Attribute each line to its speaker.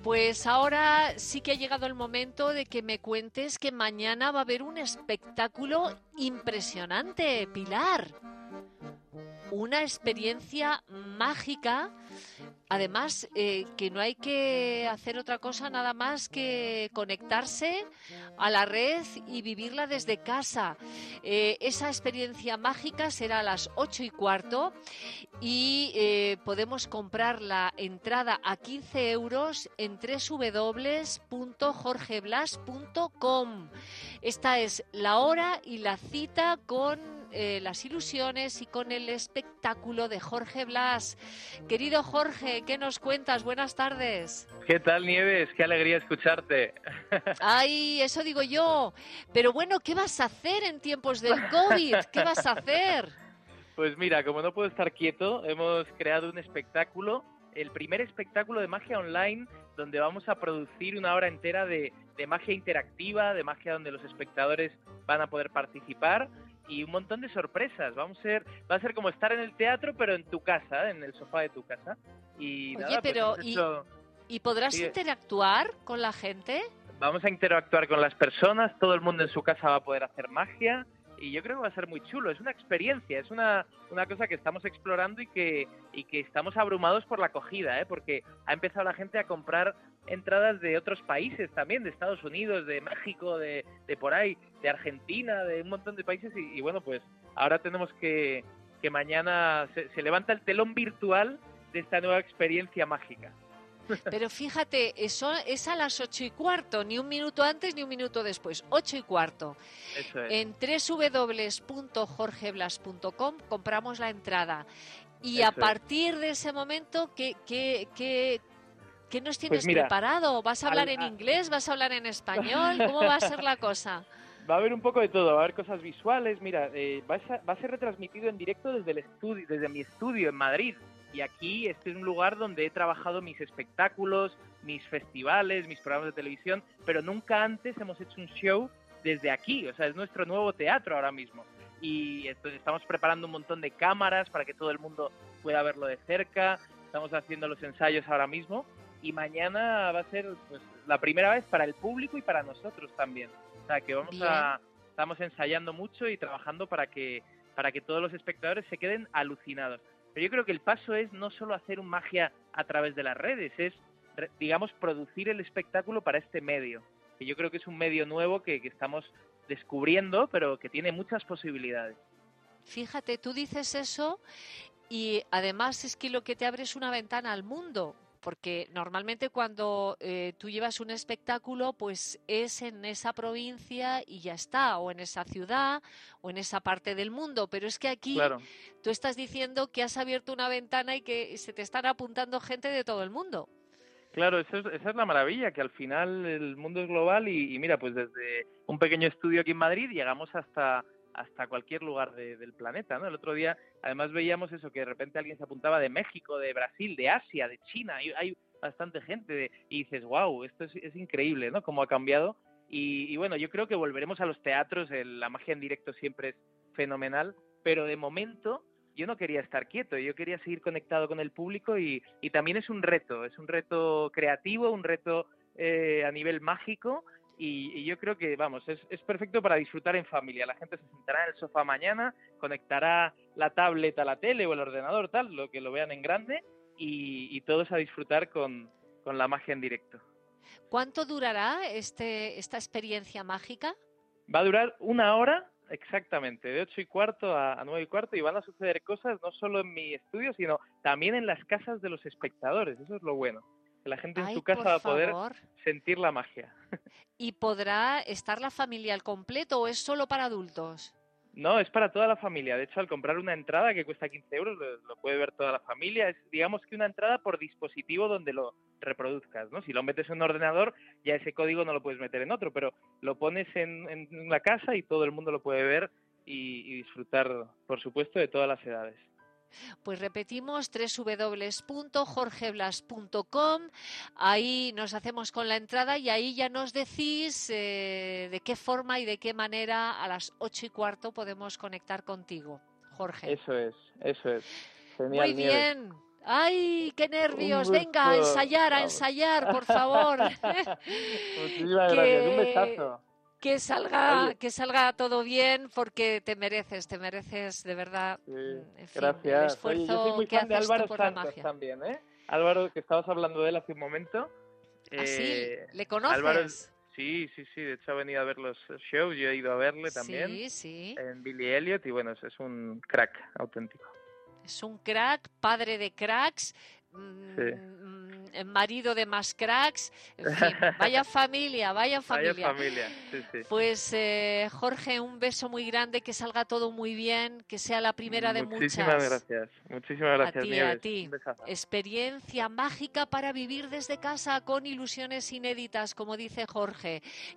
Speaker 1: Pues ahora sí que ha llegado el momento de que me cuentes que mañana va a haber un espectáculo impresionante, Pilar. Una experiencia mágica. Además, que no hay que hacer otra cosa nada más que conectarse a la red y vivirla desde casa. Esa experiencia mágica será a las 8:15 y podemos comprar la entrada a 15 euros en www.jorgeblas.com. Esta es la hora y la cita con las ilusiones y con el espectáculo de Jorge Blas. Querido Jorge, ¿qué nos cuentas? Buenas tardes.
Speaker 2: ¿Qué tal, Nieves? Qué alegría escucharte.
Speaker 1: Ay, eso digo yo. Pero bueno, ¿qué vas a hacer en tiempos del COVID? ¿Qué vas a hacer?
Speaker 2: Pues mira, como no puedo estar quieto, hemos creado un espectáculo, el primer espectáculo de magia online, donde vamos a producir una hora entera de magia interactiva, de magia donde los espectadores van a poder participar y un montón de sorpresas. Va a ser como estar en el teatro, pero en tu casa, en el sofá de tu casa. Y
Speaker 1: Oye,
Speaker 2: nada,
Speaker 1: pero
Speaker 2: pues hecho...
Speaker 1: ¿y podrás
Speaker 2: Sí,
Speaker 1: interactuar con la gente?
Speaker 2: vamos a interactuar con las personas, todo el mundo en su casa va a poder hacer magia y yo creo que va a ser muy chulo. Es una experiencia, es una cosa que estamos explorando y que estamos abrumados por la acogida, porque ha empezado la gente a comprar entradas de otros países también, de Estados Unidos, de México, de por ahí, de Argentina, de un montón de países y bueno, pues ahora tenemos que mañana se levanta el telón virtual de esta nueva experiencia mágica.
Speaker 1: Pero fíjate, eso es a las 8:15, ni un minuto antes ni un minuto después, 8:15.
Speaker 2: Eso es.
Speaker 1: En www.jorgeblas.com compramos la entrada. Y
Speaker 2: Eso
Speaker 1: a partir de ese momento, ¿qué nos tienes
Speaker 2: Pues mira,
Speaker 1: preparado? ¿Vas a hablar en inglés? ¿Vas a hablar en español? ¿Cómo va a ser la cosa?
Speaker 2: Va a haber un poco de todo, va a haber cosas visuales. Mira, va a ser retransmitido en directo desde el estudio, desde mi estudio en Madrid. Y aquí este es un lugar donde he trabajado mis espectáculos, mis festivales, mis programas de televisión, pero nunca antes hemos hecho un show desde aquí. O sea, es nuestro nuevo teatro ahora mismo. Y estamos preparando un montón de cámaras para que todo el mundo pueda verlo de cerca. Estamos haciendo los ensayos ahora mismo. Y mañana va a ser pues, la primera vez para el público y para nosotros también. O sea, que estamos ensayando mucho y trabajando para que todos los espectadores se queden alucinados. Pero yo creo que el paso es no solo hacer un magia a través de las redes, es, digamos, producir el espectáculo para este medio. Que yo creo que es un medio nuevo que estamos descubriendo, pero que tiene muchas posibilidades.
Speaker 1: Fíjate, tú dices eso y además es que lo que te abre es una ventana al mundo. Porque normalmente cuando tú llevas un espectáculo, pues es en esa provincia y ya está, o en esa ciudad, o en esa parte del mundo. Pero es que aquí
Speaker 2: Claro.
Speaker 1: tú estás diciendo que has abierto una ventana y que se te están apuntando gente de todo el mundo.
Speaker 2: Claro, esa es la maravilla, que al final el mundo es global y mira, pues desde un pequeño estudio aquí en Madrid llegamos hasta cualquier lugar del planeta, ¿no? El otro día, además, veíamos eso, que de repente alguien se apuntaba de México, de Brasil, de Asia, de China, hay bastante gente, y dices, wow, esto es increíble, ¿no? Cómo ha cambiado, y bueno, yo creo que volveremos a los teatros, la magia en directo siempre es fenomenal, pero de momento yo no quería estar quieto, yo quería seguir conectado con el público y también es un reto creativo, un reto a nivel mágico y yo creo que, vamos, es perfecto para disfrutar en familia. La gente se sentará en el sofá mañana, conectará la tablet a la tele o el ordenador, tal, lo que lo vean en grande y todos a disfrutar con la magia en directo.
Speaker 1: ¿Cuánto durará esta experiencia mágica?
Speaker 2: Va a durar una hora exactamente, de 8:15 a 9:15 y van a suceder cosas no solo en mi estudio, sino también en las casas de los espectadores. Eso es lo bueno, que la gente en
Speaker 1: Ay,
Speaker 2: su casa
Speaker 1: por
Speaker 2: va a poder
Speaker 1: favor.
Speaker 2: sentir la magia.
Speaker 1: ¿Y podrá estar la familia al completo o es solo para adultos?
Speaker 2: No, es para toda la familia. De hecho, al comprar una entrada que cuesta 15 euros, lo puede ver toda la familia. Es, digamos que una entrada por dispositivo donde lo reproduzcas, ¿no? Si lo metes en un ordenador, ya ese código no lo puedes meter en otro, pero lo pones en la casa y todo el mundo lo puede ver y disfrutar, por supuesto, de todas las edades.
Speaker 1: Pues repetimos, www.jorgeblas.com, ahí nos hacemos con la entrada y ahí ya nos decís de qué forma y de qué manera a las 8:15 podemos conectar contigo, Jorge.
Speaker 2: Eso es.
Speaker 1: Muy
Speaker 2: Genial, Nieves.
Speaker 1: bien, ¡Ay, qué
Speaker 2: Un
Speaker 1: nervios! Venga,
Speaker 2: gusto.
Speaker 1: a
Speaker 2: Vamos.
Speaker 1: ensayar, por favor.
Speaker 2: Muchísimas gracias. Un
Speaker 1: que,
Speaker 2: besazo.
Speaker 1: que
Speaker 2: Oye,
Speaker 1: salga todo bien porque te mereces de verdad,
Speaker 2: sí,
Speaker 1: en fin, el
Speaker 2: gracias. Oye, yo soy
Speaker 1: esfuerzo
Speaker 2: muy
Speaker 1: que
Speaker 2: fan de
Speaker 1: haces tú
Speaker 2: Álvaro
Speaker 1: por la
Speaker 2: Santos
Speaker 1: magia.
Speaker 2: también, ¿eh? Álvaro, que estabas hablando de él hace un momento.
Speaker 1: ¿Así? ¿Le
Speaker 2: Álvaro,
Speaker 1: conoces?
Speaker 2: sí, sí, sí. De hecho, ha venido a ver los shows. Yo he ido a verle también
Speaker 1: Sí, sí.
Speaker 2: en Billy Elliot y bueno, es un crack auténtico.
Speaker 1: Es un crack, padre de cracks,
Speaker 2: Sí.
Speaker 1: marido de más cracks, en fin, vaya familia, vaya
Speaker 2: Vaya
Speaker 1: familia.
Speaker 2: familia, sí, sí.
Speaker 1: Pues Jorge, un beso muy grande, que salga todo muy bien, que sea la primera de
Speaker 2: Muchísimas
Speaker 1: muchas.
Speaker 2: gracias. Muchísimas gracias,
Speaker 1: A
Speaker 2: Nieves.
Speaker 1: ti.
Speaker 2: Un besazo.
Speaker 1: Experiencia mágica para vivir desde casa con ilusiones inéditas, como dice Jorge.